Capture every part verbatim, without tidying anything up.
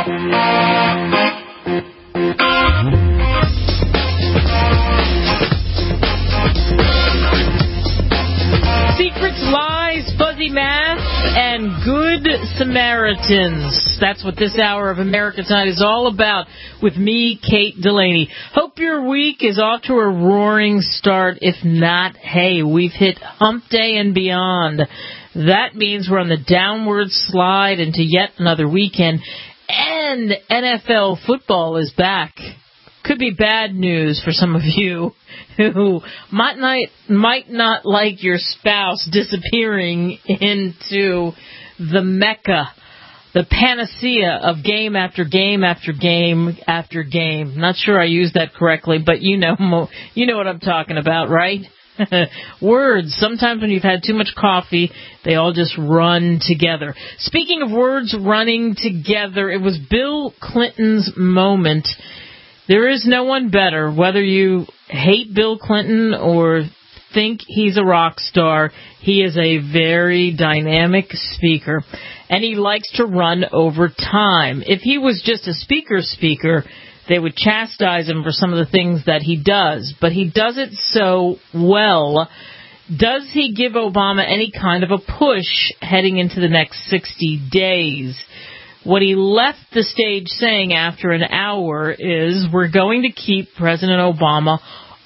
Secrets, lies, fuzzy math, and good Samaritans. That's what this hour of America Tonight is all about with me, Kate Delaney. Hope your week is off to a roaring start. If not, hey, we've hit hump day and beyond. That means we're on the downward slide into yet another weekend, and N F L football is back. Could be bad news for some of you who might not, might not like your spouse disappearing into the Mecca, the panacea of game after game after game after game. Not sure I used that correctly, but you know, you know what I'm talking about, right? Words. Sometimes when you've had too much coffee, they all just run together. Speaking of words running together, it was Bill Clinton's moment. There is no one better, whether you hate Bill Clinton or think he's a rock star. He is a very dynamic speaker, and he likes to run over time. If he was just a speaker speaker, they would chastise him for some of the things that he does, but he does it so well. Does he give Obama any kind of a push heading into the next sixty days? What he left the stage saying after an hour is, we're going to keep President Obama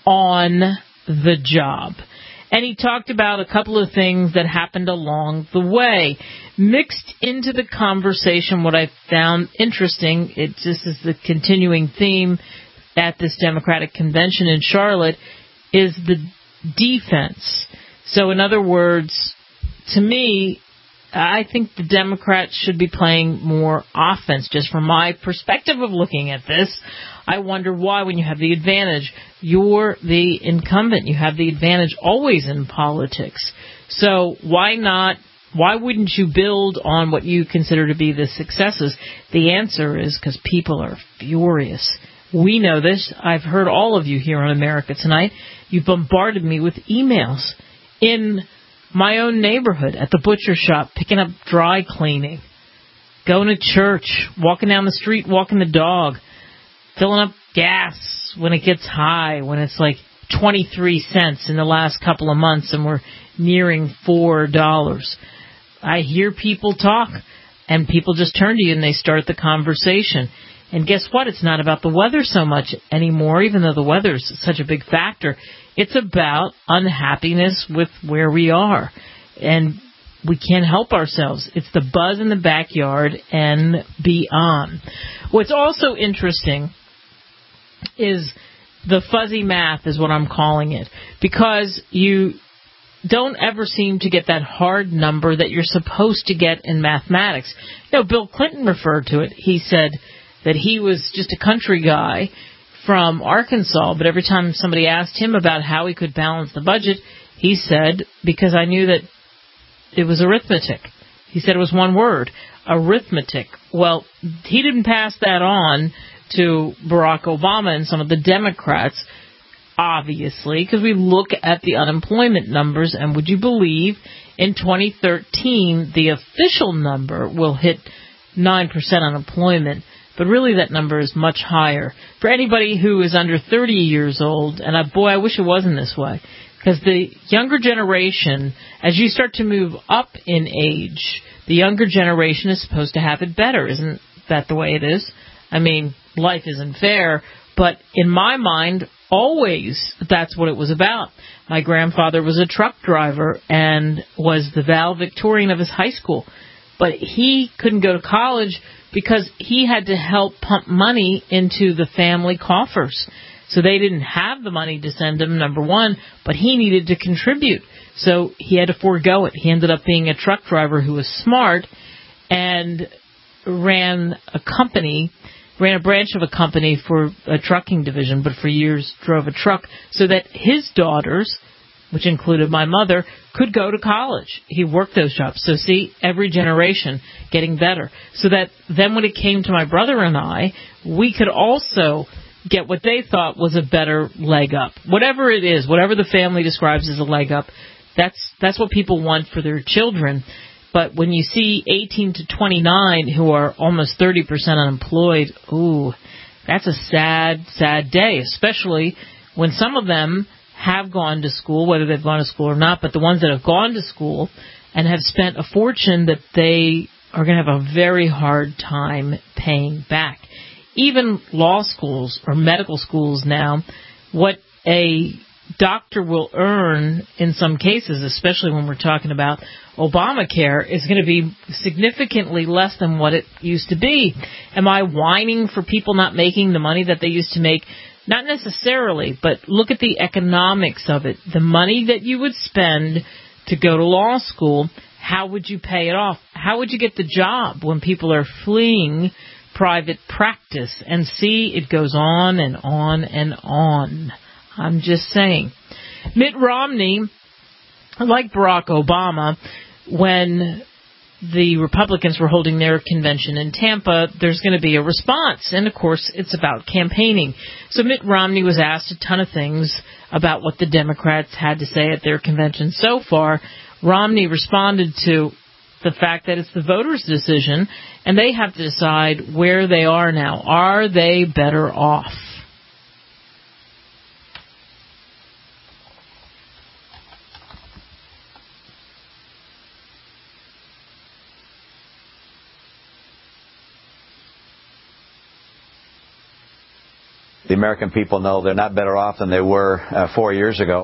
on the job. And he talked about a couple of things that happened along the way. Mixed into the conversation, what I found interesting, it just is the continuing theme at this Democratic convention in Charlotte, is the defense. So in other words, to me, I think the Democrats should be playing more offense. Just from my perspective of looking at this, I wonder why, when you have the advantage, you're the incumbent. You have the advantage always in politics. So why not, why wouldn't you build on what you consider to be the successes? The answer is because people are furious. We know this. I've heard all of you here on America Tonight. You bombarded me with emails in my own neighborhood, at the butcher shop, picking up dry cleaning, going to church, walking down the street, walking the dog, filling up gas when it gets high, when it's like twenty-three cents in the last couple of months and we're nearing four dollars. I hear people talk, and people just turn to you and they start the conversation. And guess what? It's not about the weather so much anymore, even though the weather is such a big factor. It's about unhappiness with where we are. And we can't help ourselves. It's the buzz in the backyard and beyond. What's also interesting is the fuzzy math, is what I'm calling it, because you don't ever seem to get that hard number that you're supposed to get in mathematics. You know, Bill Clinton referred to it. He said that he was just a country guy from Arkansas, but every time somebody asked him about how he could balance the budget, he said, because I knew that it was arithmetic. He said it was one word, arithmetic. Well, he didn't pass that on to Barack Obama and some of the Democrats, obviously, because we look at the unemployment numbers, and would you believe in twenty thirteen the official number will hit nine percent unemployment, but really that number is much higher. For anybody who is under thirty years old, and I, boy, I wish it wasn't this way, because the younger generation, as you start to move up in age, the younger generation is supposed to have it better. Isn't that the way it is? I mean, life isn't fair, but in my mind, always that's what it was about. My grandfather was a truck driver and was the valedictorian of his high school, but he couldn't go to college because he had to help pump money into the family coffers. So they didn't have the money to send him, number one, but he needed to contribute. So he had to forego it. He ended up being a truck driver who was smart and ran a company, ran a branch of a company for a trucking division, but for years drove a truck so that his daughters, which included my mother, could go to college. He worked those jobs. So see, every generation getting better. So that then when it came to my brother and I, we could also get what they thought was a better leg up. Whatever it is, whatever the family describes as a leg up, that's that's what people want for their children. But when you see eighteen to twenty-nine who are almost thirty percent unemployed, ooh, that's a sad, sad day, especially when some of them have gone to school, whether they've gone to school or not, but the ones that have gone to school and have spent a fortune that they are going to have a very hard time paying back. Even law schools or medical schools now, what a doctor will earn in some cases, especially when we're talking about Obamacare, is going to be significantly less than what it used to be. Am I whining for people not making the money that they used to make? Not necessarily, but look at the economics of it. The money that you would spend to go to law school, how would you pay it off? How would you get the job when people are fleeing private practice? And see, it goes on and on and on. I'm just saying. Mitt Romney, like Barack Obama, when the Republicans were holding their convention in Tampa, there's going to be a response. And, of course, it's about campaigning. So Mitt Romney was asked a ton of things about what the Democrats had to say at their convention. So far, Romney responded to the fact that it's the voters' decision, and they have to decide where they are now. Are they better off? The American people know they're not better off than they were uh, four years ago.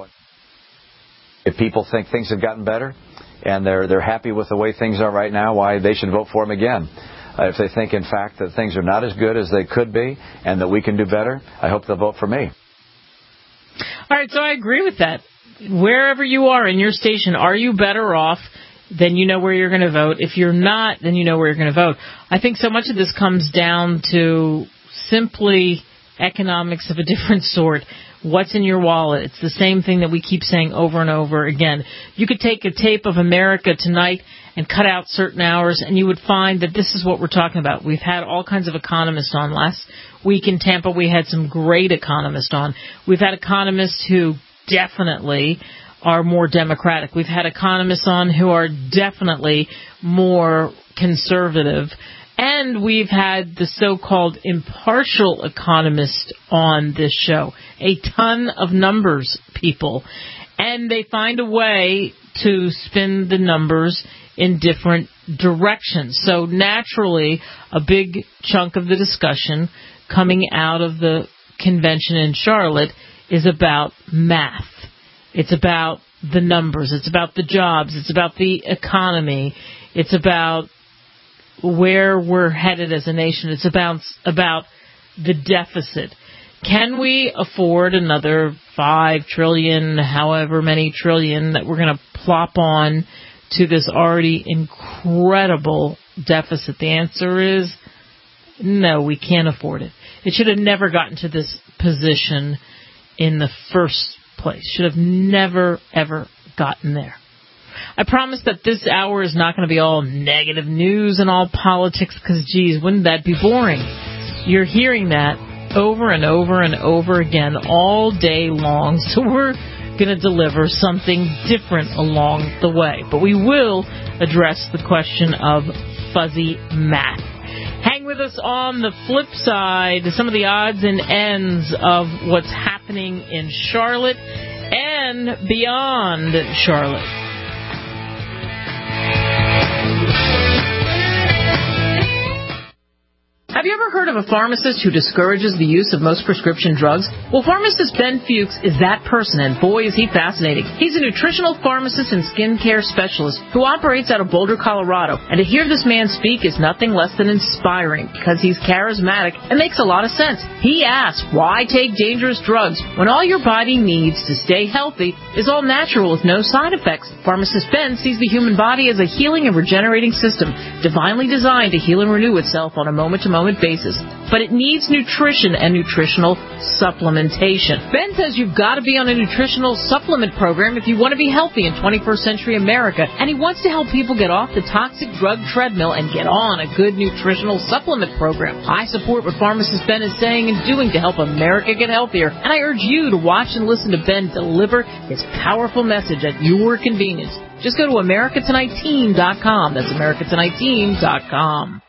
If people think things have gotten better and they're they're happy with the way things are right now, why, they should vote for them again. Uh, if they think, in fact, that things are not as good as they could be and that we can do better, I hope they'll vote for me. All right, so I agree with that. Wherever you are in your station, are you better off? Then you know where you're going to vote. If you're not, then you know where you're going to vote. I think so much of this comes down to simply economics of a different sort. What's in your wallet? It's the same thing that we keep saying over and over again. You could take a tape of America Tonight and cut out certain hours, and you would find that this is what we're talking about. We've had all kinds of economists on. Last week in Tampa, we had some great economists on. We've had economists who definitely are more democratic. We've had economists on who are definitely more conservative. And we've had the so-called impartial economist on this show. A ton of numbers people. And they find a way to spin the numbers in different directions. So naturally, a big chunk of the discussion coming out of the convention in Charlotte is about math. It's about the numbers. It's about the jobs. It's about the economy. It's about where we're headed as a nation. It's about about the deficit. Can we afford another five trillion, however many trillion that we're going to plop on to this already incredible deficit? The answer is no, we can't afford it. It should have never gotten to this position in the first place. Should have never, ever gotten there. I promise that this hour is not going to be all negative news and all politics, because, geez, wouldn't that be boring? You're hearing that over and over and over again all day long, so we're going to deliver something different along the way. But we will address the question of fuzzy math. Hang with us on the flip side, some of the odds and ends of what's happening in Charlotte and beyond Charlotte. Have you ever heard of a pharmacist who discourages the use of most prescription drugs? Well, pharmacist Ben Fuchs is that person, and boy, is he fascinating. He's a nutritional pharmacist and skincare specialist who operates out of Boulder, Colorado. And to hear this man speak is nothing less than inspiring, because he's charismatic and makes a lot of sense. He asks, why take dangerous drugs when all your body needs to stay healthy is all natural with no side effects? Pharmacist Ben sees the human body as a healing and regenerating system, divinely designed to heal and renew itself on a moment-to-moment basis, but it needs nutrition and nutritional supplementation. Ben says you've got to be on a nutritional supplement program if you want to be healthy in twenty-first century America, and he wants to help people get off the toxic drug treadmill and get on a good nutritional supplement program. I support what pharmacist Ben is saying and doing to help America get healthier, and I urge you to watch and listen to Ben deliver his powerful message at your convenience. Just go to America Tonight Team dot com. That's America Tonight Team dot com.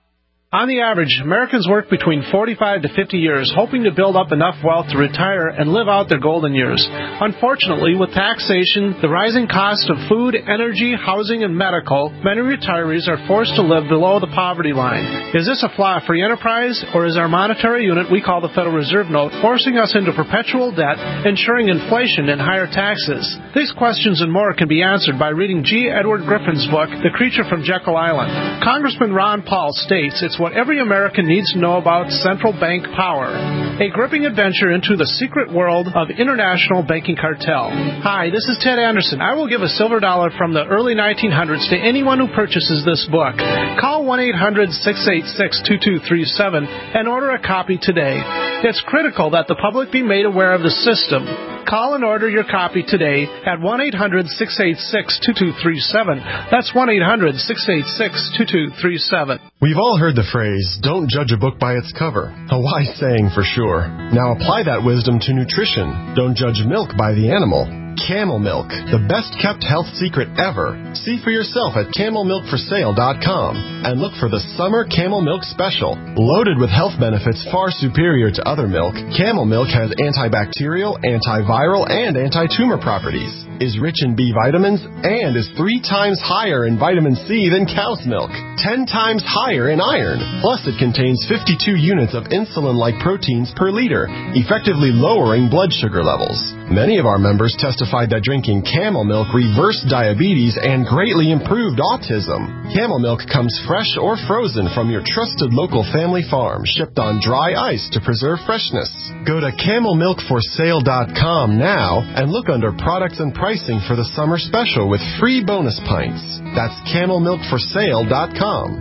On the average, Americans work between forty-five to fifty years, hoping to build up enough wealth to retire and live out their golden years. Unfortunately, with taxation, the rising cost of food, energy, housing, and medical, many retirees are forced to live below the poverty line. Is this a flaw of free enterprise, or is our monetary unit we call the Federal Reserve Note forcing us into perpetual debt, ensuring inflation and higher taxes? These questions and more can be answered by reading G. Edward Griffin's book, The Creature from Jekyll Island. Congressman Ron Paul states it's what every American needs to know about central bank power. A gripping adventure into the secret world of international banking cartel. Hi, this is Ted Anderson. I will give a silver dollar from the early nineteen hundreds to anyone who purchases this book. Call one eight hundred six eight six two two three seven and order a copy today. It's critical that the public be made aware of the system. Call and order your copy today at one eight hundred six eight six two two three seven. That's one eight hundred six eight six two two three seven. We've all heard the phrase, don't judge a book by its cover. A wise saying for sure. Now apply that wisdom to nutrition. Don't judge milk by the animal. Camel Milk, the best-kept health secret ever. See for yourself at camel milk for sale dot com and look for the Summer Camel Milk Special. Loaded with health benefits far superior to other milk, Camel Milk has antibacterial, antiviral, and anti-tumor properties, is rich in B vitamins, and is three times higher in vitamin C than cow's milk, ten times higher in iron. Plus, it contains fifty-two units of insulin-like proteins per liter, effectively lowering blood sugar levels. Many of our members testified that drinking Camel Milk reversed diabetes and greatly improved autism. Camel Milk comes fresh or frozen from your trusted local family farm, shipped on dry ice to preserve freshness. Go to camel milk for sale dot com now and look under products and pricing for the summer special with free bonus pints. That's camel milk for sale dot com.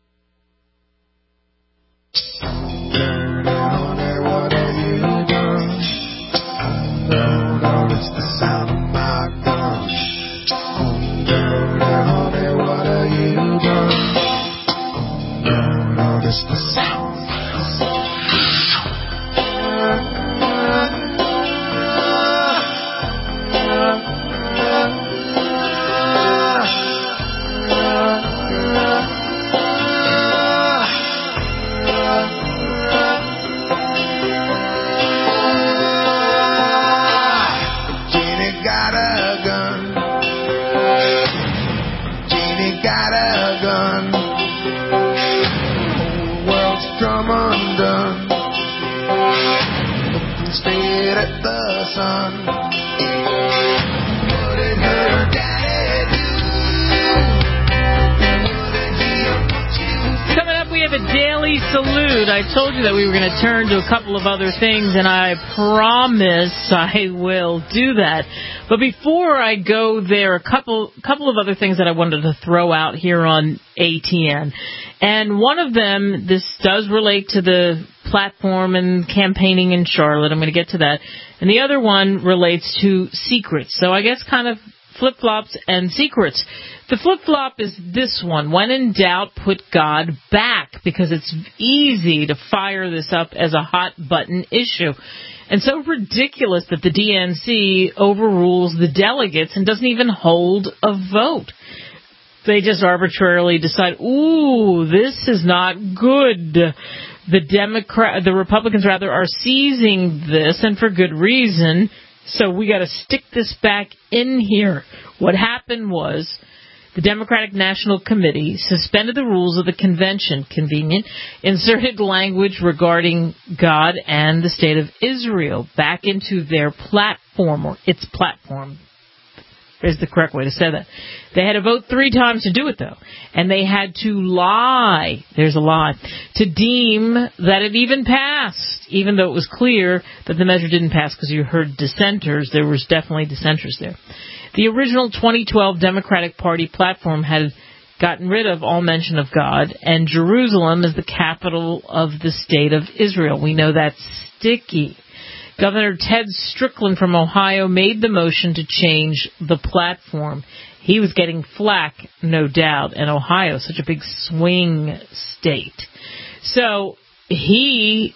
It's the sound of my gun. Oh, dirty honey, what have you done? Oh, it's the sound. Coming up, we have a daily salute. I told you that we were going to turn to a couple of other things, and I promise I will do that. But before I go there, a couple couple of other things that I wanted to throw out here on A T N. And one of them, this does relate to the platform and campaigning in Charlotte. I'm going to get to that. And the other one relates to secrets. So I guess kind of flip-flops and secrets. The flip-flop is this one. When in doubt, put God back, because it's easy to fire this up as a hot-button issue. And so ridiculous that the D N C overrules the delegates and doesn't even hold a vote. They just arbitrarily decide, ooh, this is not good. The Democrat, the Republicans rather, are seizing this, and for good reason. So we got to stick this back in here. What happened was the Democratic National Committee suspended the rules of the convention, convenient, inserted language regarding God and the state of Israel back into their platform, or its platform. Is the correct way to say that. They had to vote three times to do it, though. And they had to lie, there's a lie, to deem that it even passed, even though it was clear that the measure didn't pass, because you heard dissenters. There was definitely dissenters there. The original twenty twelve Democratic Party platform had gotten rid of all mention of God, and Jerusalem is the capital of the state of Israel. We know that's sticky. Governor Ted Strickland from Ohio made the motion to change the platform. He was getting flack, no doubt, and Ohio, such a big swing state. So he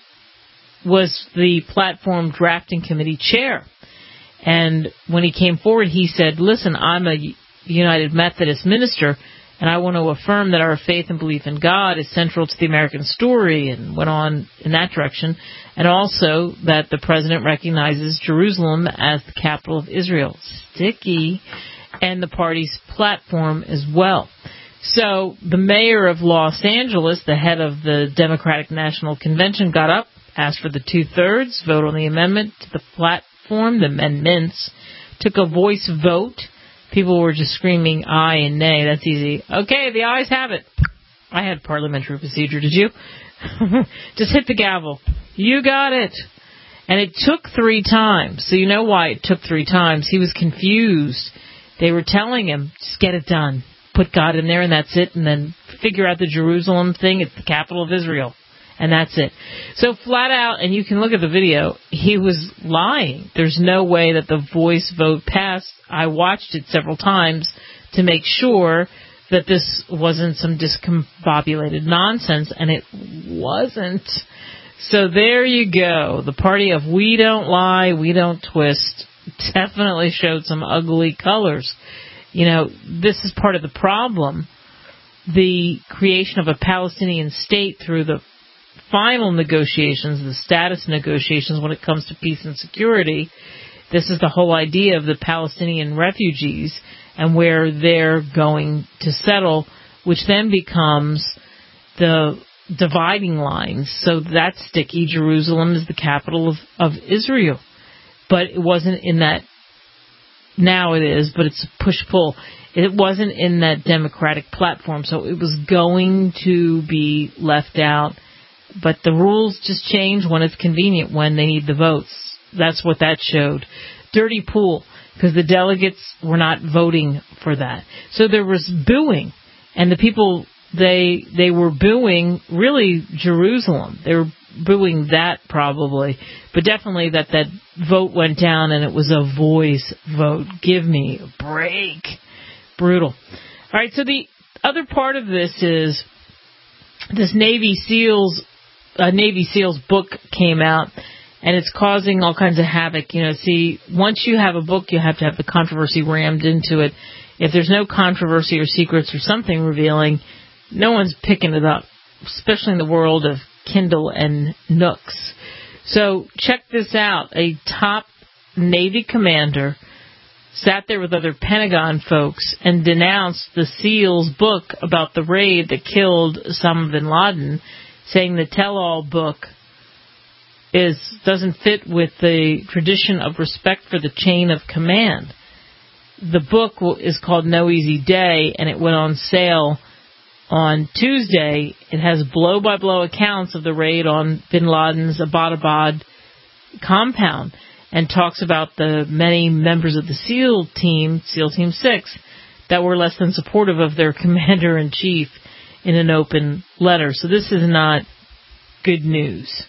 was the platform drafting committee chair. And when he came forward, he said, listen, I'm a United Methodist minister, and I want to affirm that our faith and belief in God is central to the American story, and went on in that direction, and also that the president recognizes Jerusalem as the capital of Israel. Sticky. And the party's platform as well. So the mayor of Los Angeles, the head of the Democratic National Convention, got up, asked for the two-thirds vote on the amendment to the platform. The amendments took a voice vote. People were just screaming aye and nay. That's easy. Okay, the ayes have it. I had parliamentary procedure, did you? Just hit the gavel. You got it. And it took three times. So you know why it took three times. He was confused. They were telling him, just get it done. Put God in there and that's it. And then figure out the Jerusalem thing. It's the capital of Israel. And that's it. So flat out, and you can look at the video, he was lying. There's no way that the voice vote passed. I watched it several times to make sure that this wasn't some discombobulated nonsense. And it wasn't. So there you go. The party of we don't lie, we don't twist definitely showed some ugly colors. You know, this is part of the problem. The creation of a Palestinian state through the final negotiations, the status negotiations when it comes to peace and security. This is the whole idea of the Palestinian refugees and where they're going to settle, which then becomes the dividing lines. So that's sticky. Jerusalem is the capital of, of Israel. But it wasn't in that, now it is, but it's a push-pull. It wasn't in that Democratic platform, so it was going to be left out. But the rules just change when it's convenient, when they need the votes. That's what that showed. Dirty pool, because the delegates were not voting for that. So there was booing, and the people, they they were booing, really, Jerusalem. They were booing that probably, but definitely that that vote went down and it was a voice vote. Give me a break. Brutal. All right, so the other part of this is this Navy SEALs, uh, Navy SEALs book came out, and it's causing all kinds of havoc. You know, see, once you have a book, you have to have the controversy rammed into it. If there's no controversy or secrets or something revealing, no one's picking it up, especially in the world of Kindle and Nooks. So check this out. A top Navy commander sat there with other Pentagon folks and denounced the SEALs book about the raid that killed Osama bin Laden, saying the tell-all book is doesn't fit with the tradition of respect for the chain of command. The book is called No Easy Day, and it went on sale on Tuesday. It has blow-by-blow accounts of the raid on bin Laden's Abbottabad compound and talks about the many members of the SEAL team, SEAL Team six, that were less than supportive of their commander-in-chief in an open letter. So this is not good news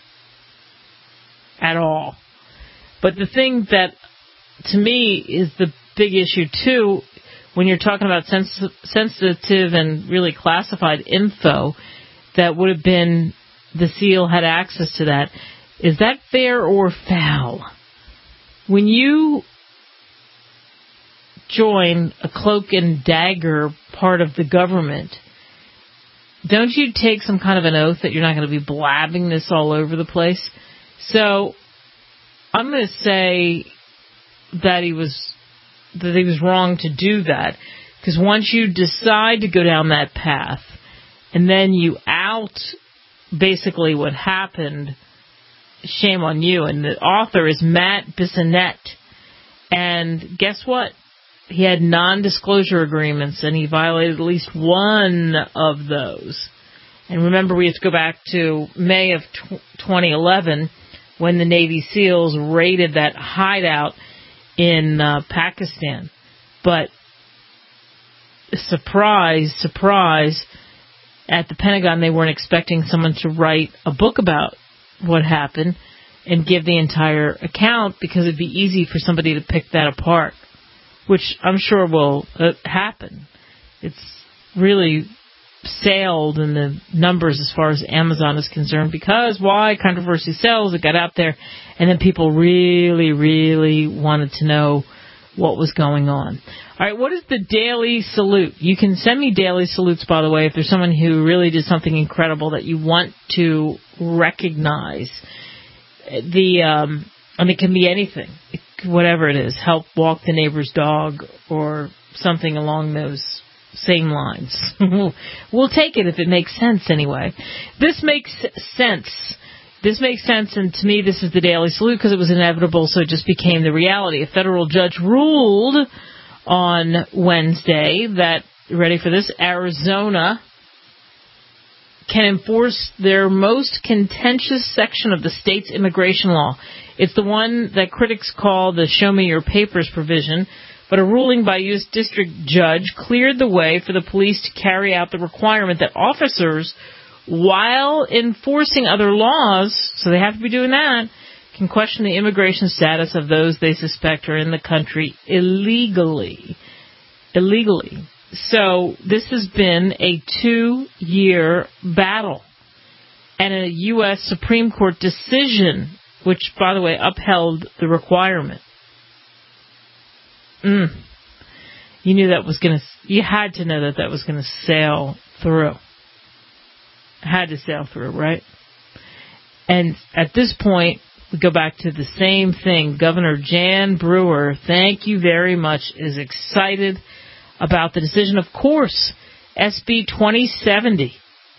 at all. But the thing that, to me, is the big issue, too, when you're talking about sens- sensitive and really classified info that would have been, the SEAL had access to that, is that fair or foul? When you join a cloak and dagger part of the government, don't you take some kind of an oath that you're not going to be blabbing this all over the place? So I'm going to say that he was that he was wrong to do that, because once you decide to go down that path and then you out basically what happened, shame on you. And the author is Matt Bissonnette, and guess what? He had non-disclosure agreements, and he violated at least one of those. And remember, we have to go back to May of twenty eleven when the Navy SEALs raided that hideout in uh, Pakistan. But surprise, surprise, at the Pentagon, they weren't expecting someone to write a book about what happened and give the entire account, because it'd be easy for somebody to pick that apart, which I'm sure will uh, happen. It's really sailed in the numbers as far as Amazon is concerned, because why? Controversy sells. It got out there, and then people really, really wanted to know what was going on. All right, what is the daily salute? You can send me daily salutes, by the way, if there's someone who really did something incredible that you want to recognize. The um, and it can be anything, whatever it is. Help walk the neighbor's dog or something along those same lines. We'll take it if it makes sense anyway. This makes sense. This makes sense, and to me, this is the daily salute because it was inevitable, so it just became the reality. A federal judge ruled on Wednesday that, ready for this, Arizona can enforce their most contentious section of the state's immigration law. It's the one that critics call the show me your papers provision, but a ruling by U S District Judge cleared the way for the police to carry out the requirement that officers, while enforcing other laws, so they have to be doing that, can question the immigration status of those they suspect are in the country illegally. Illegally. So this has been a two-year battle. And a U S Supreme Court decision, which, by the way, upheld the requirement. Mm. You knew that was going to, you had to know that that was going to sail through. Had to sail through, right? And at this point, we go back to the same thing. Governor Jan Brewer, thank you very much, is excited about the decision. Of course, S B twenty seventy.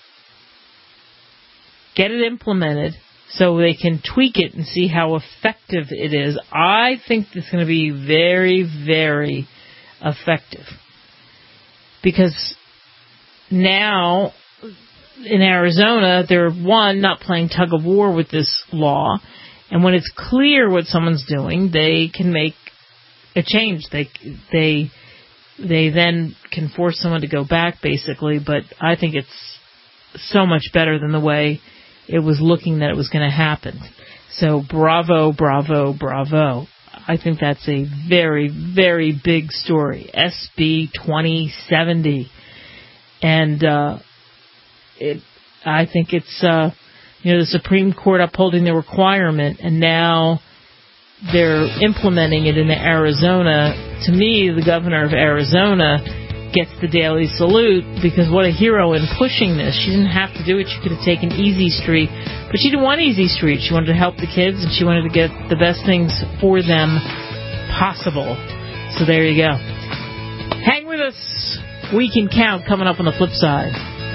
Get it implemented so they can tweak it and see how effective it is. I think it's going to be very, very effective. Because now, in Arizona, they're, one, not playing tug of war with this law. And when it's clear what someone's doing, they can make a change. They they they then can force someone to go back, basically. But I think it's so much better than the way it was looking that it was going to happen. So bravo, bravo, bravo. I think that's a very, very big story. S B twenty seventy. And uh, it, I think it's... Uh, You know, the Supreme Court upholding the requirement, and now they're implementing it in Arizona. To me, the governor of Arizona gets the daily salute, because what a hero in pushing this. She didn't have to do it. She could have taken Easy Street, but she didn't want Easy Street. She wanted to help the kids, and she wanted to get the best things for them possible. So there you go. Hang with us. We Can Count coming up on the flip side.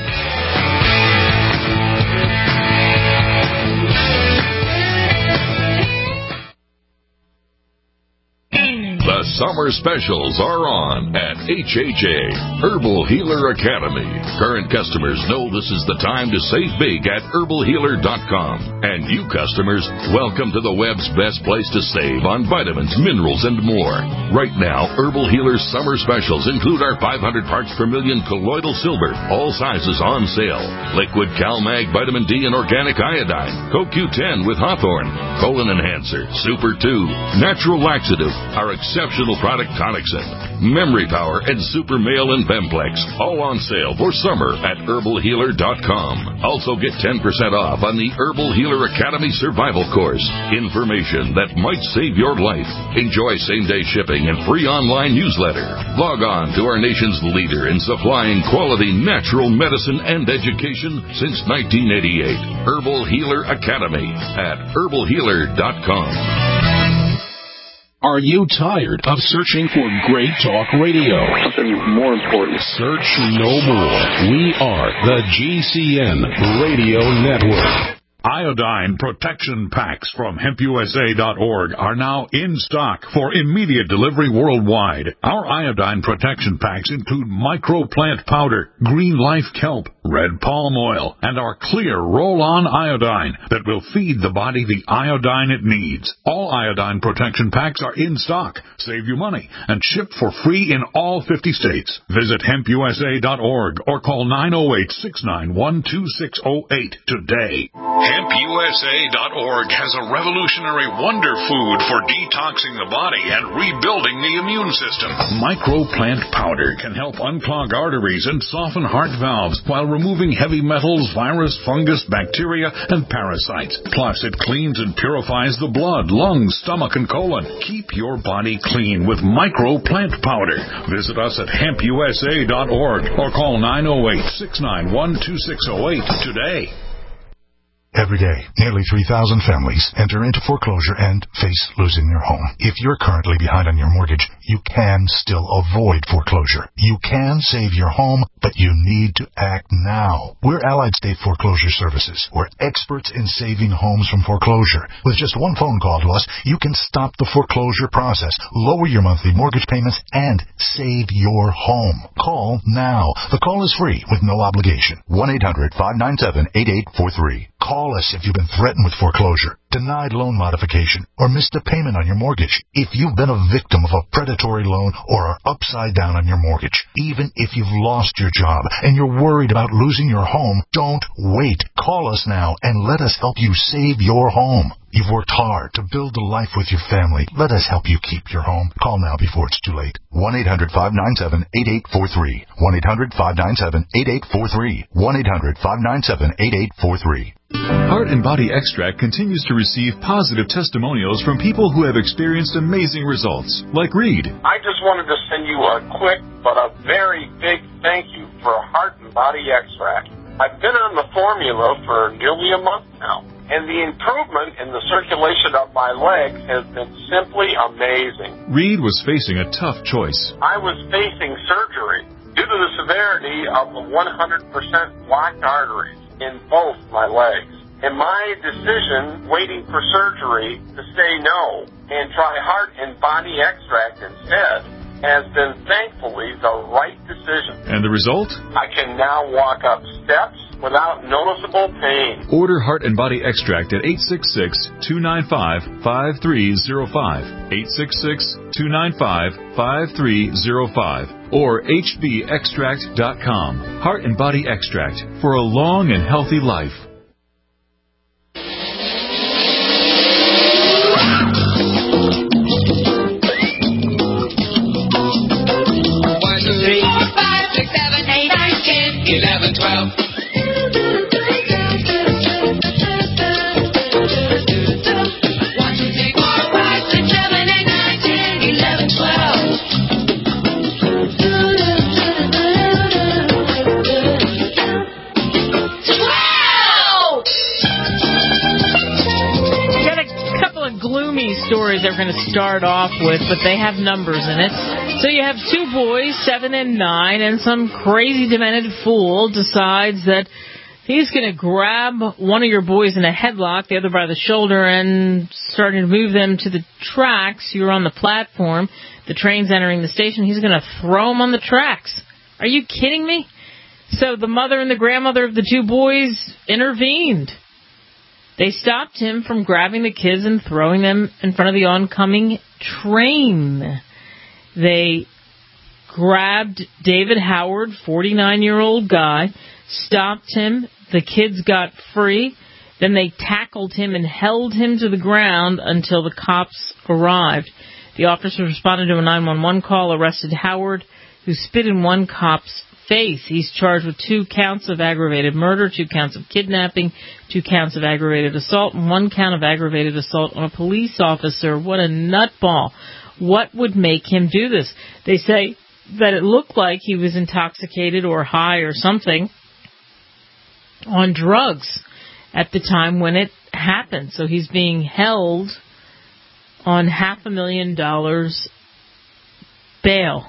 The summer specials are on at H H A, Herbal Healer Academy. Current customers know this is the time to save big at herbal healer dot com. And new customers, welcome to the web's best place to save on vitamins, minerals, and more. Right now, Herbal Healer's summer specials include our five hundred parts per million colloidal silver, all sizes on sale. Liquid CalMag Vitamin D and Organic Iodine, Co Q ten with Hawthorne, Colon Enhancer, Super two, Natural Laxative, our exceptional product Tonicsyn, Memory Power, and Super Male and Bemplex, all on sale for summer at herbal healer dot com. Also get ten percent off on the Herbal Healer Academy Survival Course. Information that might save your life. Enjoy same-day shipping and free online newsletter. Log on to our nation's leader in supplying quality natural medicine and education since nineteen eighty-eight. Herbal Healer Academy at herbal healer dot com. Are you tired of searching for great talk radio? Something more important. Search no more. We are the G C N Radio Network. Iodine protection packs from hemp U S A dot org are now in stock for immediate delivery worldwide. Our iodine protection packs include microplant powder, green life kelp, red palm oil, and our clear roll-on iodine that will feed the body the iodine it needs. All iodine protection packs are in stock, save you money, and shipped for free in all fifty states. Visit hemp U S A dot org or call nine oh eight, six nine one, two six oh eight today. hemp U S A dot org has a revolutionary wonder food for detoxing the body and rebuilding the immune system. Microplant powder can help unclog arteries and soften heart valves while removing heavy metals, virus, fungus, bacteria, and parasites. Plus, it cleans and purifies the blood, lungs, stomach, and colon. Keep your body clean with Microplant powder. Visit us at hemp U S A dot org or call nine oh eight, six nine one, two six oh eight today. Every day, nearly three thousand families enter into foreclosure and face losing their home. If you're currently behind on your mortgage, you can still avoid foreclosure. You can save your home, but you need to act now. We're Allied State Foreclosure Services. We're experts in saving homes from foreclosure. With just one phone call to us, you can stop the foreclosure process, lower your monthly mortgage payments, and save your home. Call now. The call is free with no obligation. one eight hundred, five nine seven, eight eight four three. Call us if you've been threatened with foreclosure, denied loan modification, or missed a payment on your mortgage. If you've been a victim of a predatory loan or are upside down on your mortgage, even if you've lost your job and you're worried about losing your home, don't wait. Call us now and let us help you save your home. You've worked hard to build a life with your family. Let us help you keep your home. Call now before it's too late. one eight hundred, five nine seven, eight eight four three. one eight hundred, five nine seven, eight eight four three. one eight hundred, five nine seven, eight eight four three. Heart and Body Extract continues to receive positive testimonials from people who have experienced amazing results, like Reed. I just wanted to send you a quick but a very big thank you for Heart and Body Extract. I've been on the formula for nearly a month now, and the improvement in the circulation of my legs has been simply amazing. Reed was facing a tough choice. I was facing surgery due to the severity of the one hundred percent blocked arteries in both my legs. And my decision, waiting for surgery, to say no and try Heart and Body Extract instead, has been thankfully the right decision. And the result? I can now walk up steps without noticeable pain. Order Heart and Body Extract at eight six six, two nine five, five three zero five, eight six six, two nine five, five three zero five, or h b extract dot com. Heart and Body Extract for a long and healthy life. eleven, twelve. Stories that we're going to start off with, but they have numbers in it. So you have two boys, seven and nine, and some crazy demented fool decides that he's going to grab one of your boys in a headlock, the other by the shoulder, and starting to move them to the tracks. You're on the platform. The train's entering the station. He's going to throw them on the tracks. Are you kidding me? So the mother and the grandmother of the two boys intervened. They stopped him from grabbing the kids and throwing them in front of the oncoming train. They grabbed David Howard, forty-nine-year-old guy, stopped him. The kids got free. Then they tackled him and held him to the ground until the cops arrived. The officers responded to a nine one one call, arrested Howard, who spit in one cop's face. He's charged with two counts of aggravated murder, two counts of kidnapping, two counts of aggravated assault, and one count of aggravated assault on a police officer. What a nutball. What would make him do this? They say that it looked like he was intoxicated or high or something on drugs at the time when it happened. So he's being held on half a million dollars bail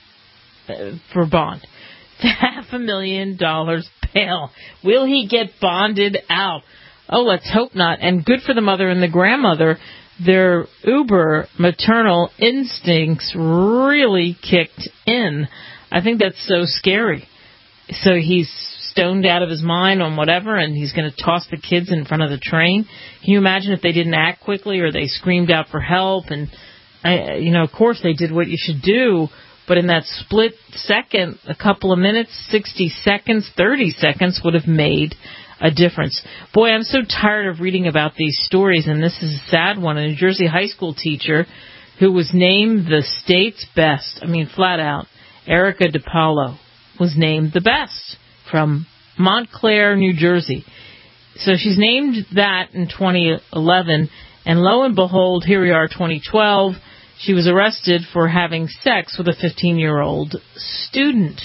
for bond. Half a million dollars bail. Will he get bonded out? Oh, let's hope not. And good for the mother and the grandmother. Their uber maternal instincts really kicked in. I think that's so scary. So he's stoned out of his mind on whatever, and he's going to toss the kids in front of the train. Can you imagine if they didn't act quickly or they screamed out for help? And, I, you know, of course they did what you should do. But in that split second, a couple of minutes, sixty seconds, thirty seconds would have made a difference. Boy, I'm so tired of reading about these stories, and this is a sad one. A New Jersey high school teacher who was named the state's best, I mean, flat out, Erica DiPaolo was named the best from Montclair, New Jersey. So she's named that in twenty eleven, and lo and behold, here we are, twenty twelve. She was arrested for having sex with a fifteen-year-old student.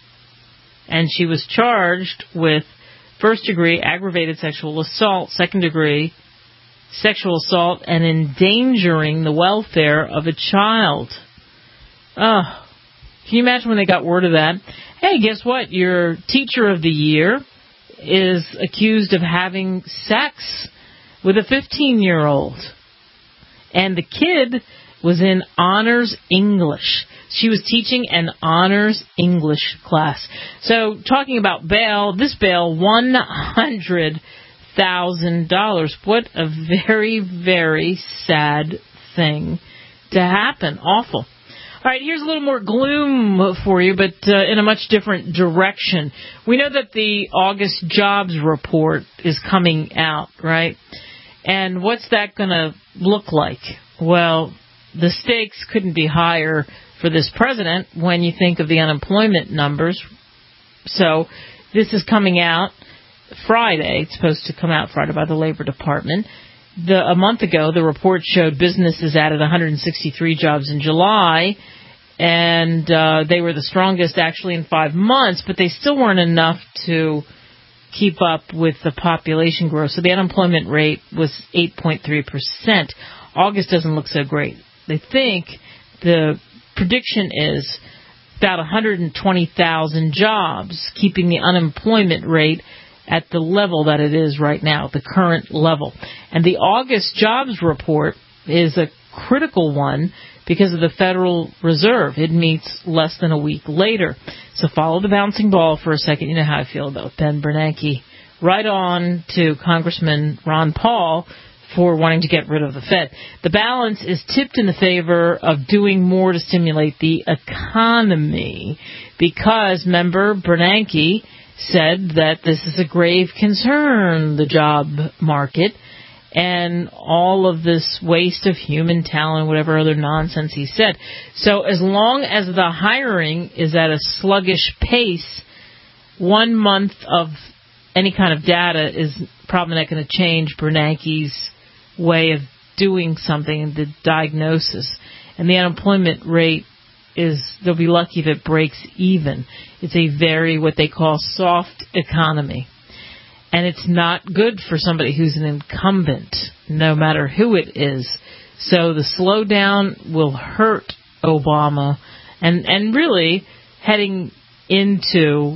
And she was charged with first-degree aggravated sexual assault, second-degree sexual assault, and endangering the welfare of a child. Oh, can you imagine when they got word of that? Hey, guess what? Your teacher of the year is accused of having sex with a fifteen-year-old. And the kid was in honors English. She was teaching an honors English class. So talking about bail, this bail, one hundred thousand dollars. What a very, very sad thing to happen. Awful. All right, here's a little more gloom for you, but uh, in a much different direction. We know that the August jobs report is coming out, right? And what's that going to look like? Well, the stakes couldn't be higher for this president when you think of the unemployment numbers. So this is coming out Friday. It's supposed to come out Friday by the Labor Department. The, a month ago, the report showed businesses added one hundred sixty-three jobs in July, and uh, they were the strongest actually in five months, but they still weren't enough to keep up with the population growth. So the unemployment rate was eight point three percent. August doesn't look so great. They think the prediction is about one hundred twenty thousand jobs, keeping the unemployment rate at the level that it is right now, the current level. And the August jobs report is a critical one because of the Federal Reserve. It meets less than a week later. So follow the bouncing ball for a second. You know how I feel about Ben Bernanke. Right on to Congressman Ron Paul for wanting to get rid of the Fed. The balance is tipped in the favor of doing more to stimulate the economy because, member Bernanke said that this is a grave concern, the job market, and all of this waste of human talent, whatever other nonsense he said. So as long as the hiring is at a sluggish pace, one month of any kind of data is probably not going to change Bernanke's way of doing something, the diagnosis. And the unemployment rate is, they'll be lucky if it breaks even. It's a very, what they call, soft economy. And it's not good for somebody who's an incumbent, no matter who it is. So the slowdown will hurt Obama. And, and really, heading into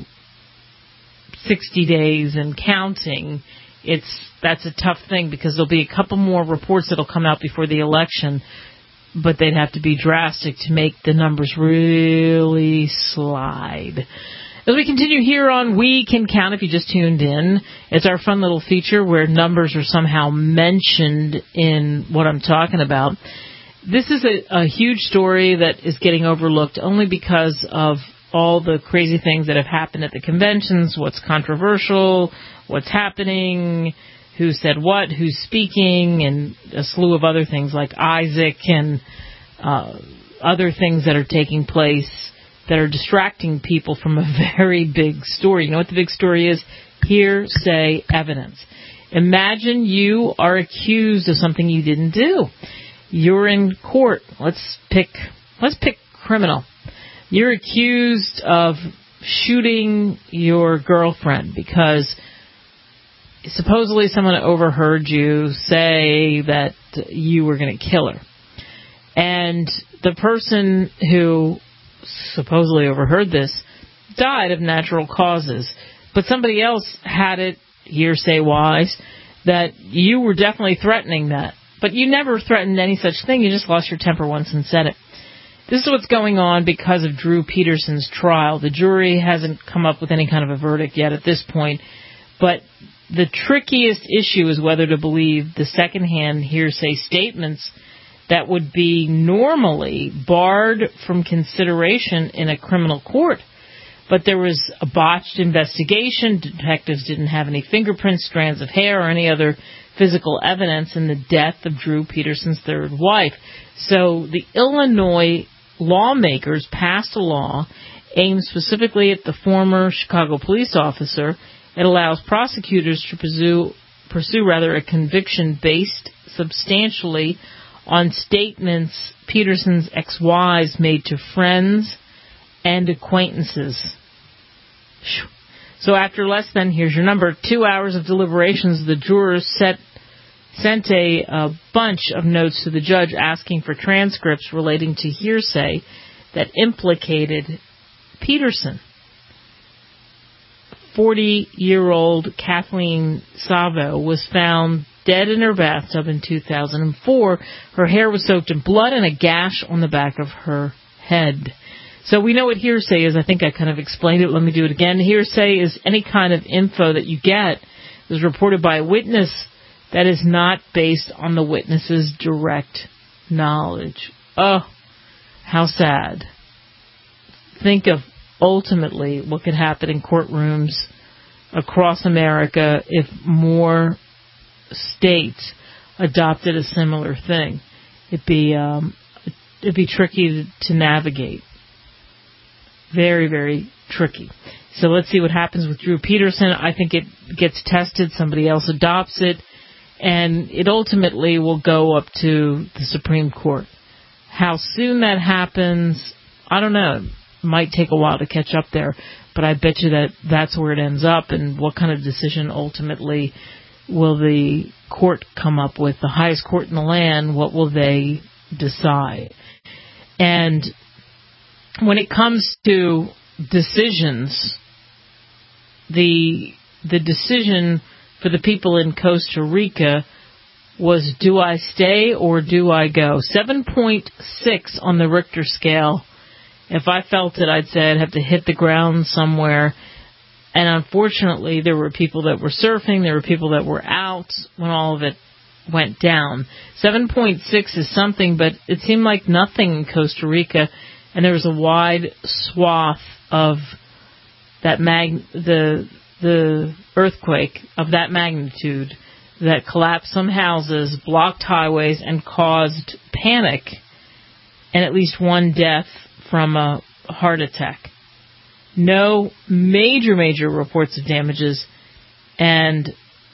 sixty days and counting, it's that's a tough thing because there'll be a couple more reports that'll come out before the election, but they'd have to be drastic to make the numbers really slide. As we continue here on We Can Count, if you just tuned in, it's our fun little feature where numbers are somehow mentioned in what I'm talking about. This is a, a huge story that is getting overlooked only because of all the crazy things that have happened at the conventions, what's controversial, what's happening, who said what, who's speaking, and a slew of other things like Isaac and uh, other things that are taking place that are distracting people from a very big story. You know what the big story is? Hearsay evidence. Imagine you are accused of something you didn't do. You're in court. Let's pick, let's pick criminal. You're accused of shooting your girlfriend because supposedly someone overheard you say that you were going to kill her. And the person who supposedly overheard this died of natural causes. But somebody else had it, hearsay-wise, that you were definitely threatening that. But you never threatened any such thing. You just lost your temper once and said it. This is what's going on because of Drew Peterson's trial. The jury hasn't come up with any kind of a verdict yet at this point. But the trickiest issue is whether to believe the secondhand hearsay statements that would be normally barred from consideration in a criminal court. But there was a botched investigation. Detectives didn't have any fingerprints, strands of hair, or any other physical evidence in the death of Drew Peterson's third wife. So the Illinois lawmakers passed a law aimed specifically at the former Chicago police officer. It allows prosecutors to pursue, pursue rather a conviction based substantially on statements Peterson's ex-wives made to friends and acquaintances. So after less than, here's your number, two hours of deliberations, the jurors set, sent a, a bunch of notes to the judge asking for transcripts relating to hearsay that implicated Peterson. forty-year-old Kathleen Savo was found dead in her bathtub in two thousand four. Her hair was soaked in blood and a gash on the back of her head. So we know what hearsay is. I think I kind of explained it. Let me do it again. Hearsay is any kind of info that you get that is reported by a witness that is not based on the witness's direct knowledge. Oh, how sad. Think of ultimately what could happen in courtrooms across America if more states adopted a similar thing. It'd be um, it'd be tricky to, to navigate. Very, very tricky. So let's see what happens with Drew Peterson. I think it gets tested. Somebody else adopts it. And it ultimately will go up to the Supreme Court. How soon that happens, I don't know. It might take a while to catch up there. But I bet you that that's where it ends up. And what kind of decision ultimately will the court come up with? The highest court in the land, what will they decide? And when it comes to decisions, the the decision for the people in Costa Rica was, do I stay or do I go? seven point six on the Richter scale. If I felt it, I'd say I'd have to hit the ground somewhere. And unfortunately, there were people that were surfing, there were people that were out when all of it went down. seven point six is something, but it seemed like nothing in Costa Rica. And there was a wide swath of that mag, the the earthquake of that magnitude that collapsed some houses, blocked highways, and caused panic, and at least one death from a heart attack. No major, major reports of damages, and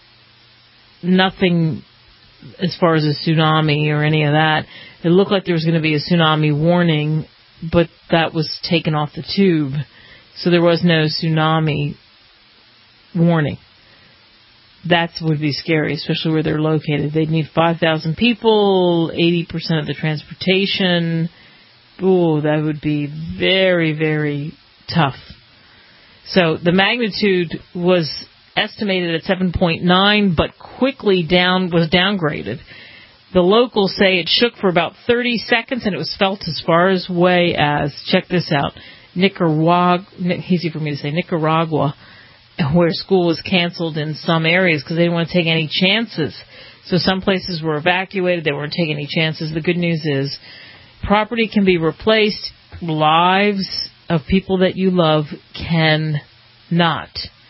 nothing as far as a tsunami or any of that. It looked like there was going to be a tsunami warning, but that was taken off the tube, so there was no tsunami warning. That would be scary, especially where they're located. They'd need five thousand people, eighty percent of the transportation. Ooh, that would be very, very tough. So the magnitude was estimated at seven point nine, but quickly down was downgraded. The locals say it shook for about thirty seconds, and it was felt as far as away as, check this out, Nicaragua, easy for me to say, Nicaragua, where school was canceled in some areas because they didn't want to take any chances. So some places were evacuated. They weren't taking any chances. The good news is property can be replaced. Lives of people that you love can not.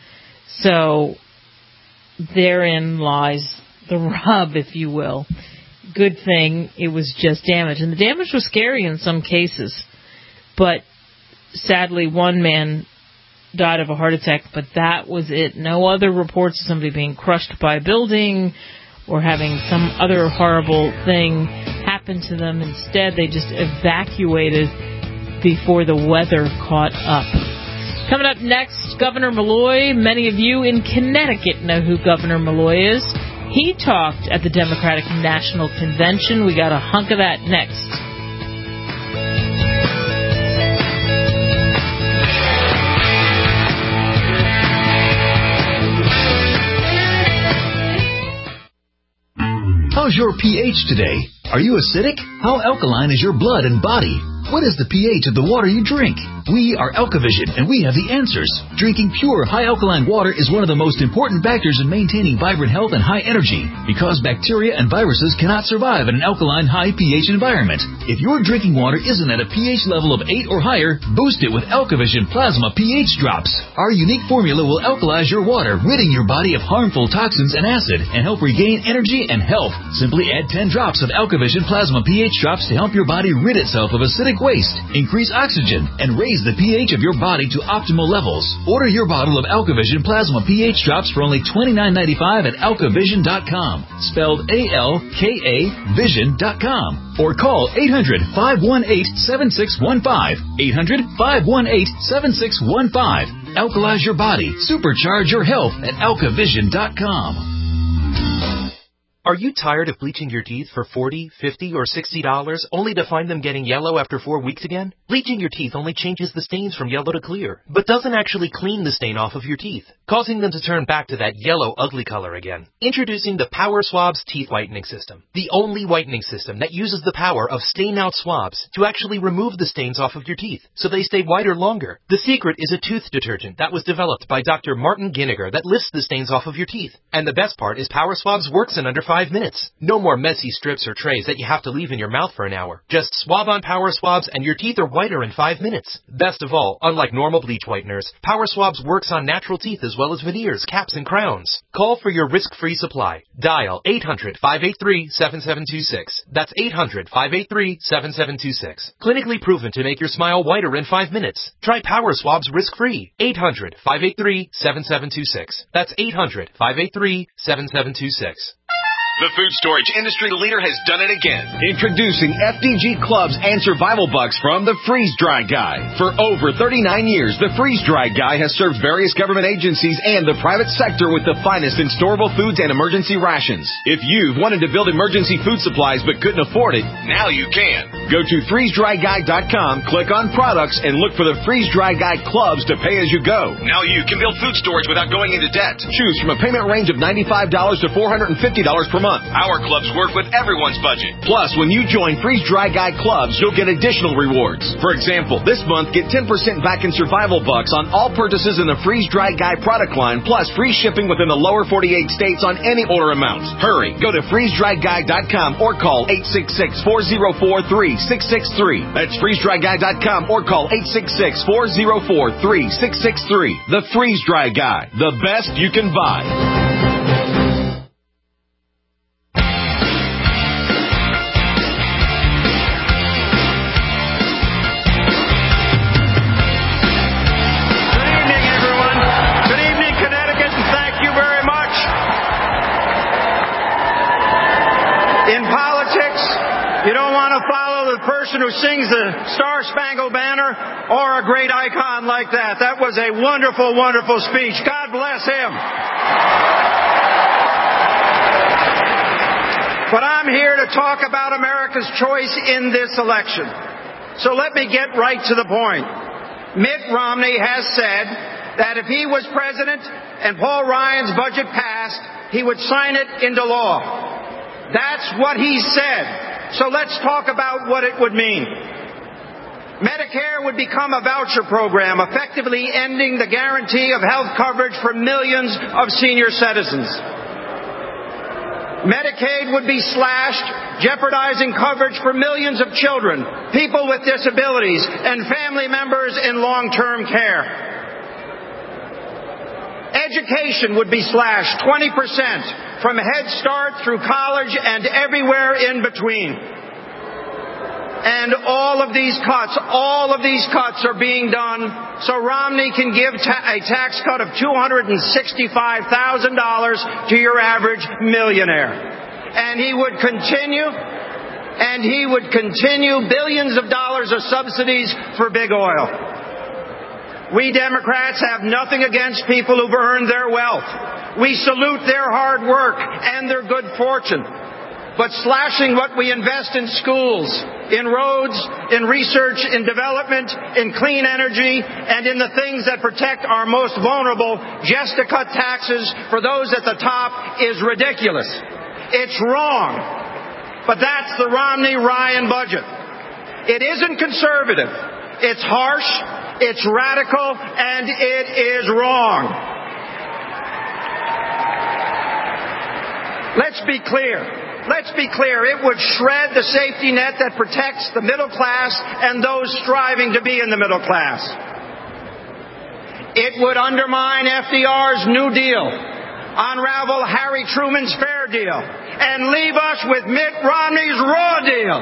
So therein lies the rub, if you will. Good thing it was just damage. And the damage was scary in some cases. But sadly, one man died of a heart attack, but that was it. No other reports of somebody being crushed by a building or having some other horrible thing happen to them. Instead, they just evacuated before the weather caught up. Coming up next, Governor Malloy. Many of you in Connecticut know who Governor Malloy is. He talked at the Democratic National Convention. We got a hunk of that next. How's your pH today? Are you acidic? How alkaline is your blood and body? What is the pH of the water you drink? We are Alkavision, and we have the answers. Drinking pure, high alkaline water is one of the most important factors in maintaining vibrant health and high energy, because bacteria and viruses cannot survive in an alkaline, high pH environment. If your drinking water isn't at a pH level of eight or higher, boost it with Alkavision Plasma pH Drops. Our unique formula will alkalize your water, ridding your body of harmful toxins and acid, and help regain energy and health. Simply add ten drops of Alkavision Plasma pH Drops to help your body rid itself of acidic waste, increase oxygen, and raise the pH of your body to optimal levels. Order your bottle of Alkavision Plasma pH Drops for only twenty-nine ninety-five at alkavision dot com, spelled A L K A vision dot com, or call eight hundred, five one eight, seven six one five, eight hundred, five one eight, seven six one five. Alkalize your body, supercharge your health at alkavision dot com. Are you tired of bleaching your teeth for forty dollars, fifty dollars, or sixty dollars only to find them getting yellow after four weeks again? Bleaching your teeth only changes the stains from yellow to clear, but doesn't actually clean the stain off of your teeth, causing them to turn back to that yellow, ugly color again. Introducing the Power Swabs Teeth Whitening System, the only whitening system that uses the power of stain-out swabs to actually remove the stains off of your teeth, so they stay whiter longer. The secret is a tooth detergent that was developed by Doctor Martin Ginniger that lifts the stains off of your teeth. And the best part is Power Swabs works in under five minutes. No more messy strips or trays that you have to leave in your mouth for an hour. Just swab on Power Swabs and your teeth are whiter in five minutes. Best of all, unlike normal bleach whiteners, Power Swabs works on natural teeth as well as veneers, caps, and crowns. Call for your risk-free supply. Dial eight hundred, five eight three, seven seven two six. That's eight hundred, five eight three, seven seven two six. Clinically proven to make your smile whiter in five minutes. Try Power Swabs risk-free. eight hundred, five eight three, seven seven two six. That's eight hundred, five eight three, seven seven two six. The food storage industry leader has done it again. Introducing F D G Clubs and Survival Bucks from the Freeze Dry Guy. For over thirty-nine years, the Freeze Dry Guy has served various government agencies and the private sector with the finest in storable foods and emergency rations. If you've wanted to build emergency food supplies but couldn't afford it, now you can. Go to freeze dry guy dot com, click on products, and look for the Freeze Dry Guy Clubs to pay as you go. Now you can build food storage without going into debt. Choose from a payment range of ninety-five dollars to four hundred fifty dollars per month. Our clubs work with everyone's budget. Plus, when you join Freeze Dry Guy Clubs, you'll get additional rewards. For example, this month, get ten percent back in Survival Bucks on all purchases in the Freeze Dry Guy product line, plus free shipping within the lower forty-eight states on any order amount. Hurry, go to freeze dry guy dot com or call eight six six, four zero four, three six six three. That's freeze dry guy dot com or call eight six six, four zero four, three six six three. The Freeze Dry Guy, the best you can buy. Who sings the Star-Spangled Banner or a great icon like that. That was a wonderful, wonderful speech. God bless him. But I'm here to talk about America's choice in this election. So let me get right to the point. Mitt Romney has said that if he was president and Paul Ryan's budget passed, he would sign it into law. That's what he said. So let's talk about what it would mean. Medicare would become a voucher program, effectively ending the guarantee of health coverage for millions of senior citizens. Medicaid would be slashed, jeopardizing coverage for millions of children, people with disabilities, and family members in long-term care. Education would be slashed twenty percent from Head Start through college and everywhere in between. And all of these cuts, all of these cuts are being done so Romney can give ta- a tax cut of two hundred sixty-five thousand dollars to your average millionaire. And he would continue, and he would continue billions of dollars of subsidies for big oil. We Democrats have nothing against people who've earned their wealth. We salute their hard work and their good fortune. But slashing what we invest in schools, in roads, in research, in development, in clean energy, and in the things that protect our most vulnerable just to cut taxes for those at the top is ridiculous. It's wrong. But that's the Romney-Ryan budget. It isn't conservative. It's harsh, it's radical, and it is wrong. Let's be clear. Let's be clear. It would shred the safety net that protects the middle class and those striving to be in the middle class. It would undermine F D R's New Deal, unravel Harry Truman's Fair Deal, and leave us with Mitt Romney's Raw Deal.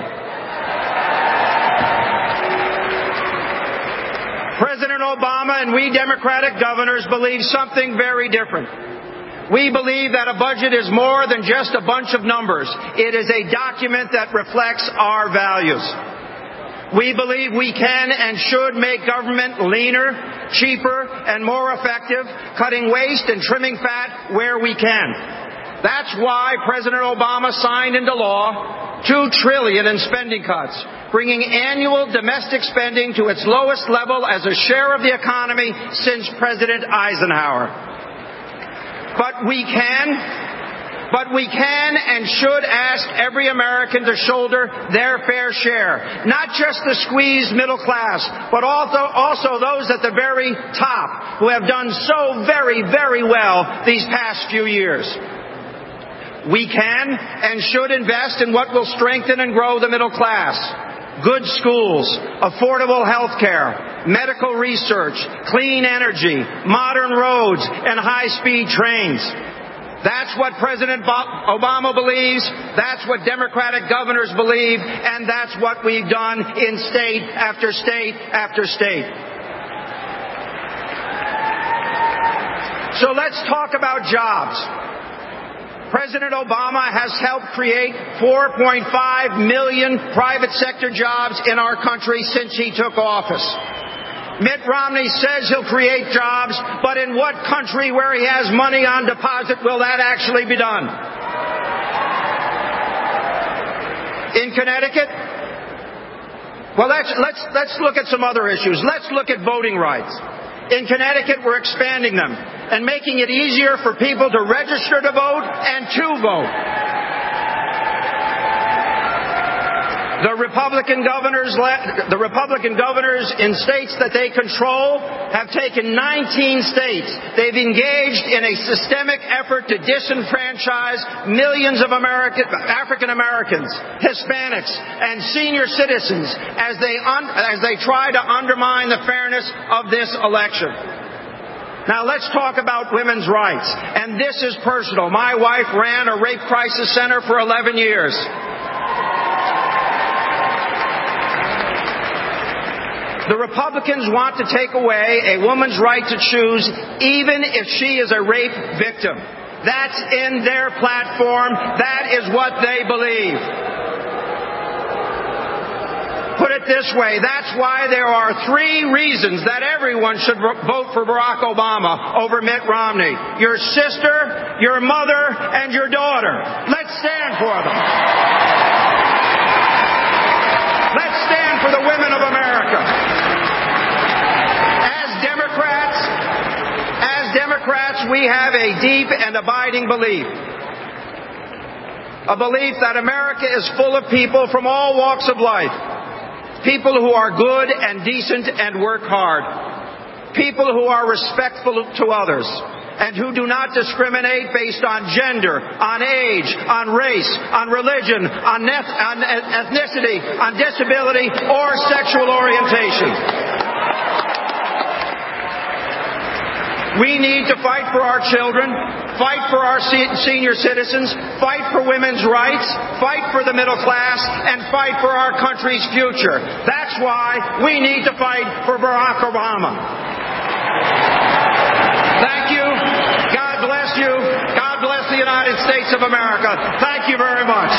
President Obama and we Democratic governors believe something very different. We believe that a budget is more than just a bunch of numbers. It is a document that reflects our values. We believe we can and should make government leaner, cheaper, and more effective, cutting waste and trimming fat where we can. That's why President Obama signed into law two trillion dollars in spending cuts, bringing annual domestic spending to its lowest level as a share of the economy since President Eisenhower. But we can, but we can and should ask every American to shoulder their fair share. Not just the squeezed middle class, but also, also those at the very top who have done so very, very well these past few years. We can and should invest in what will strengthen and grow the middle class. Good schools, affordable health care, medical research, clean energy, modern roads, and high-speed trains. That's what President Obama believes, that's what Democratic governors believe, and that's what we've done in state after state after state. So let's talk about jobs. President Obama has helped create four point five million private sector jobs in our country since he took office. Mitt Romney says he'll create jobs, but in what country where he has money on deposit will that actually be done? In Connecticut? Well, let's, let's, let's look at some other issues. Let's look at voting rights. In Connecticut, we're expanding them and making it easier for people to register to vote and to vote. The Republican governors, the Republican governors in states that they control have taken nineteen states. They've engaged in a systemic effort to disenfranchise millions of American, African Americans, Hispanics, and senior citizens as they, un, as they try to undermine the fairness of this election. Now let's talk about women's rights. And this is personal. My wife ran a rape crisis center for eleven years. The Republicans want to take away a woman's right to choose even if she is a rape victim. That's in their platform. That is what they believe. Put it this way, that's why there are three reasons that everyone should vote for Barack Obama over Mitt Romney. Your sister, your mother, and your daughter. Let's stand for them. Let's stand for the women of America. As Democrats, as Democrats, we have a deep and abiding belief. A belief that America is full of people from all walks of life. People who are good and decent and work hard. People who are respectful to others and who do not discriminate based on gender, on age, on race, on religion, on, neth- on ethnicity, on disability, or sexual orientation. We need to fight for our children, fight for our senior citizens, fight for women's rights, fight for the middle class, and fight for our country's future. That's why we need to fight for Barack Obama. Thank you. God bless you. God bless the United States of America. Thank you very much.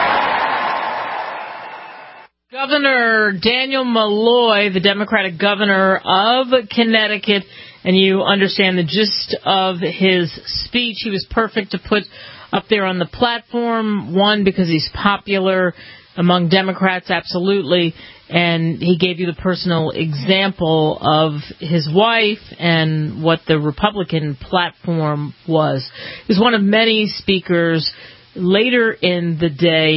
Governor Daniel Malloy, the Democratic governor of Connecticut, and you understand the gist of his speech. He was perfect to put up there on the platform, one, because he's popular among Democrats, absolutely, and he gave you the personal example of his wife and what the Republican platform was. He was one of many speakers later in the day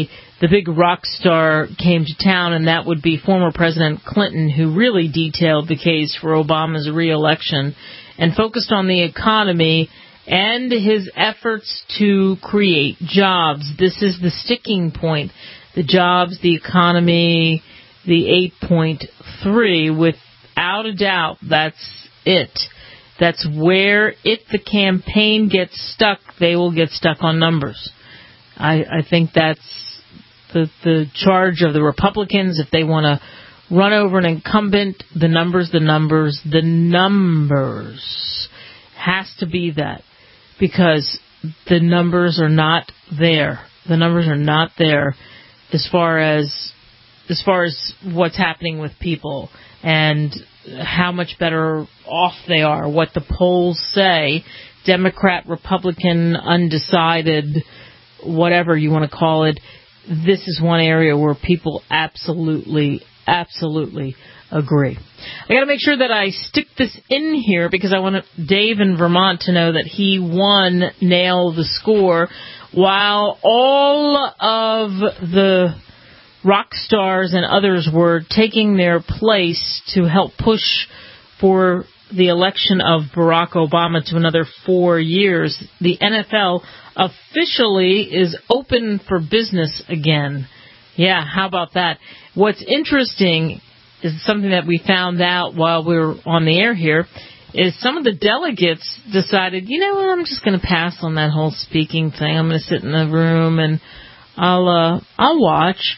the big rock star came to town, and that would be former President Clinton, who really detailed the case for Obama's re-election and focused on the economy and his efforts to create jobs. This is the sticking point. The jobs, the economy, the eight point three, without a doubt, that's it. That's where, if the campaign gets stuck, they will get stuck on numbers. I, I think that's the, the charge of the Republicans. If they want to run over an incumbent, the numbers, the numbers, the numbers. Has to be that. Because the numbers are not there. The numbers are not there as far as as far as what's happening with people and how much better off they are, what the polls say, Democrat, Republican, undecided, whatever you want to call it. This is one area where people absolutely, absolutely agree. I got to make sure that I stick this in here because I want Dave in Vermont to know that he won Nail the Score, while all of the rock stars and others were taking their place to help push for the election of Barack Obama to another four years. The N F L officially is open for business again. Yeah, how about that? What's interesting is something that we found out while we were on the air here, is some of the delegates decided, you know what, I'm just going to pass on that whole speaking thing. I'm going to sit in the room and I'll uh, I'll watch.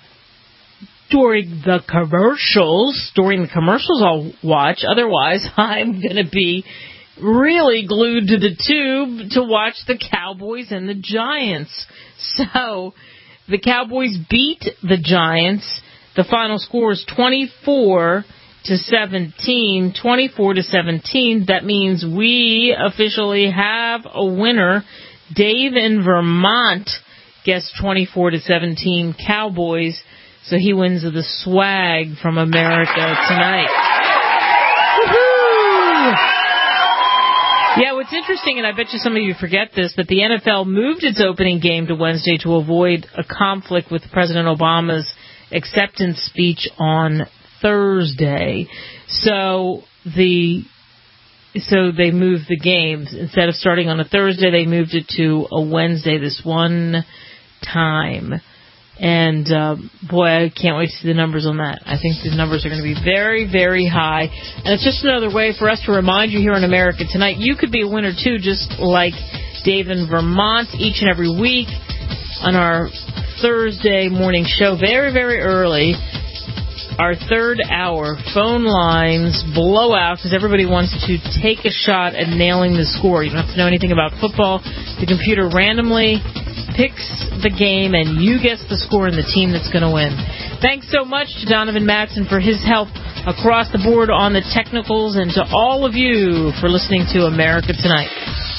During the commercials, during the commercials I'll watch. Otherwise, I'm going to be really glued to the tube to watch the Cowboys and the Giants. So, the Cowboys beat the Giants. The final score is twenty-four to seventeen. twenty-four to seventeen. That means we officially have a winner. Dave in Vermont guessed twenty-four to seventeen Cowboys. So he wins the swag from America Tonight. Woo-hoo! Yeah, what's interesting, and I bet you some of you forget this, but the N F L moved its opening game to Wednesday to avoid a conflict with President Obama's acceptance speech on Thursday. So the so they moved the games. Instead of starting on a Thursday, they moved it to a Wednesday this one time. And, uh, boy, I can't wait to see the numbers on that. I think the numbers are going to be very, very high. And it's just another way for us to remind you here in America Tonight, you could be a winner, too, just like Dave in Vermont each and every week on our Thursday morning show, very, very early. Our third hour, phone lines blow out because everybody wants to take a shot at nailing the score. You don't have to know anything about football. The computer randomly picks the game, and you guess the score and the team that's going to win. Thanks so much to Donovan Matson for his help across the board on the technicals, and to all of you for listening to America Tonight.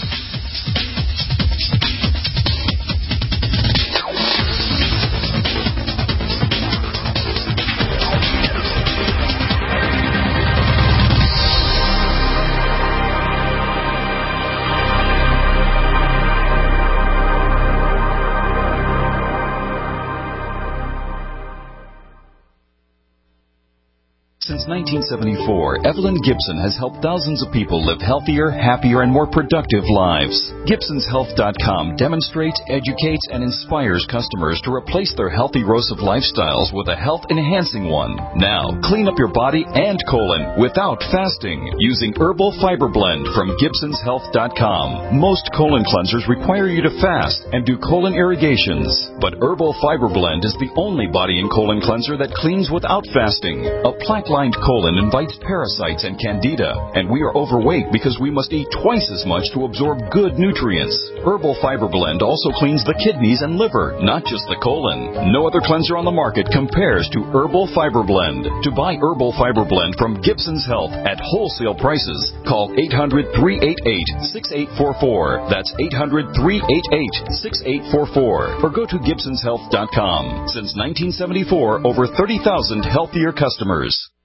Since nineteen seventy-four, Evelyn Gibson has helped thousands of people live healthier, happier, and more productive lives. Gibsons Health dot com demonstrates, educates, and inspires customers to replace their healthy, erosive lifestyles with a health-enhancing one. Now, clean up your body and colon without fasting using Herbal Fiber Blend from Gibsons Health dot com. Most colon cleansers require you to fast and do colon irrigations, but Herbal Fiber Blend is the only body and colon cleanser that cleans without fasting. A plaque-lined colon invites parasites and candida, and we are overweight because we must eat twice as much to absorb good nutrients. Herbal Fiber Blend also cleans the kidneys and liver, not just the colon. No other cleanser on the market compares to Herbal Fiber Blend. To buy Herbal Fiber Blend from Gibsons Health at wholesale prices, call eight hundred, three eight eight, six eight four four. That's eight hundred, three eight eight, six eight four four. Or go to Gibsons Health dot com. Since nineteen seventy-four, over thirty thousand healthier customers.